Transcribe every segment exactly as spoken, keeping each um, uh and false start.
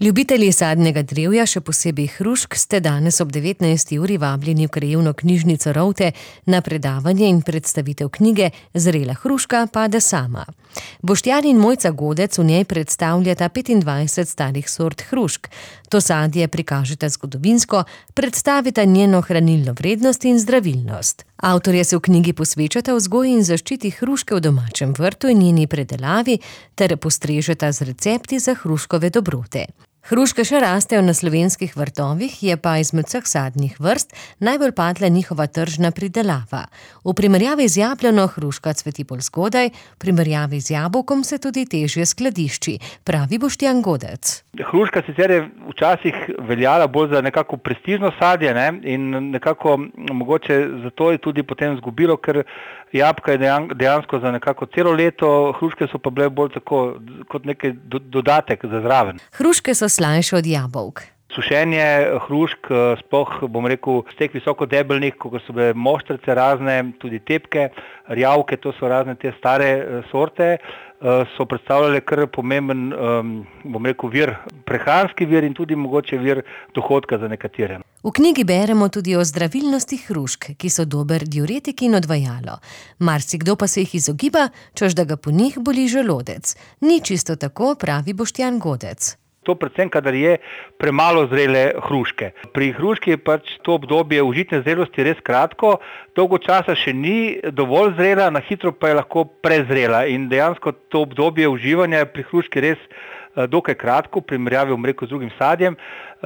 Ljubitelji sadnega drevja, še posebej hrušk, ste danes ob devetnajsti uri vabljeni v krajevno knjižnico Rovte na predavanje in predstavitev knjige Zrela hruška pade sama. Boštjan in Mojca Godec v njej predstavljata petindvajset starih sort hrušk. To sadje prikažeta zgodovinsko, predstavita njeno hranilno vrednost in zdravilnost. Avtorja se v knjigi posvečata vzgoji in zaščiti hruške v domačem vrtu in njeni predelavi ter postrežeta z recepti za hruškove dobrote. Hruške še rastejo na slovenskih vrtovih, je pa izmed vseh sadnih vrst najbolj padla njihova tržna pridelava. V primerjavi z jabljano hruška cveti bolj zgodaj, v primerjavi z jabolkom se tudi težje skladišči, pravi Boštjan Godec. Hruška sicer je včasih veljala bolj za nekako prestižno sadje, ne? In nekako mogoče zato je tudi potem izgubilo, ker jabolka je dejansko za nekako celo leto, hruške so pa bile bolj tako kot neki dodatek za zraven. Hruške so slajše od jabolk. Sušenje hrušk, sploh bom rekel z teh visokodebelnih, kot so bile moštrice razne, tudi tepke, rjavke, to so razne te stare sorte, so predstavljale kar pomemben, bom rekel, vir, prehranski vir in tudi mogoče vir dohodka za nekatere. V knjigi beremo tudi o zdravilnosti hrušk, ki so dober diuretik in odvajalo. Marsikdo pa se jih izogiba, češ da ga po njih boli želodec. Ni čisto tako, pravi Boštjan Godec. To predvsem, kadar je premalo zrele hruške. Pri hruški je pač to obdobje užitne zrelosti res kratko, dolgo časa še ni dovolj zrela, na hitro pa je lahko prezrela in dejansko to obdobje uživanja pri hruški res dokaj kratko, v primerjavi, bom rekel, z drugim sadjem,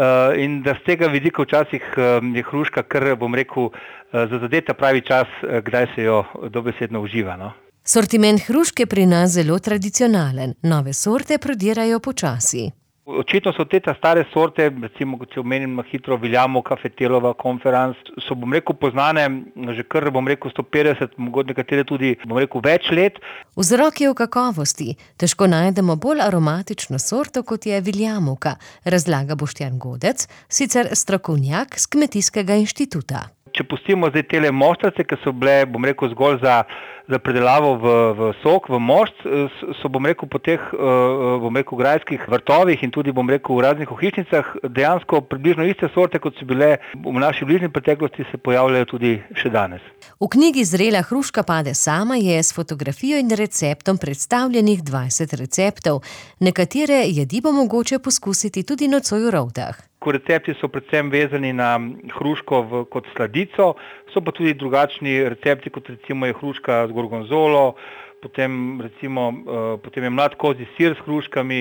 in da z tega vidika včasih je hruška kar, bom rekel, zazadeta pravi čas, kdaj se jo dobesedno uživa, no. Sortiment hruške pri nas zelo tradicionalen, nove sorte prodirajo počasi. Očitno so te ta stare sorte, recimo, kot se omenim na hitro, Viljamovka, Fetelova, Konferans, so, bom rekel, poznane že kar, bom rekel, sto petdeset, mogoče nekatere tudi, bom rekel, več let. Vzrok je v kakovosti. Težko najdemo bolj aromatično sorto, kot je Viljamovka, razlaga Boštjan Godec, sicer strokovnjak s Kmetijskega inštituta. Če pustimo zdaj tele moštrice, ki so bile, bom rekel, zgolj za, za predelavo v, v sok, v mošt, so, bom rekel, po teh, bom rekel, grajskih vrtovih in tudi, bom rekel, v raznih ohišnicah dejansko približno iste sorte, kot so bile v naši bližnji preteklosti, se pojavljajo tudi še danes. V knjigi Zrela hruška pade sama je s fotografijo in receptom predstavljenih dvajset receptov. Nekatere jedi bo mogoče poskusiti tudi nocoj v Rovtah. Recepti so predvsem vezani na hruško v, kot sladico, so pa tudi drugačni recepti, kot recimo je hruška z gorgonzolo, potem recimo potem je mlad kozji sir s hruškami,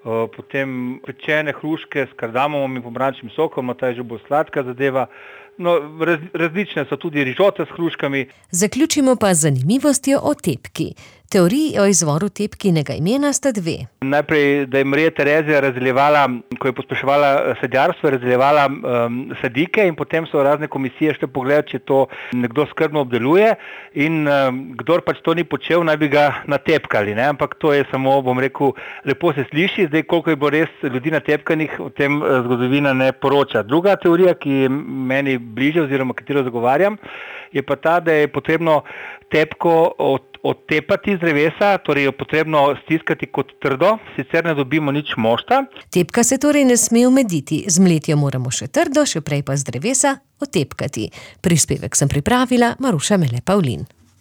potem pečene hruške s kardamomom in pomarančnim sokom, ta je že bolj sladka zadeva. No, raz, različne so tudi rižote s hruškami. Zaključimo pa z zanimivostjo o tepki. Teoriji o izvoru tepkinega imena sta dve. Najprej, da je Marija Terezija razdeljevala, ko je pospeševala sadjarstvo, razdeljevala um, sadike in potem so razne komisije šle pogledati, če to nekdo skrbno obdeluje in um, kdor pač to ni počel, naj bi ga natepkali, ne? Ampak to je samo, bom rekel, lepo se sliši, zdaj koliko je bilo res ljudi natepkanih, o tem zgodovina ne poroča. Druga teorija, ki je meni bliže oziroma katero zagovarjam, je pa ta, da je potrebno tepko od odtepati z drevesa, torej jo potrebno stiskati kot trdo, sicer ne dobimo nič mošta. Tepka se torej ne sme omediti, zmleti jo moramo še trdo, še prej pa z drevesa odtepkati. Prispevek sem pripravila Maruša Mele Pavlin.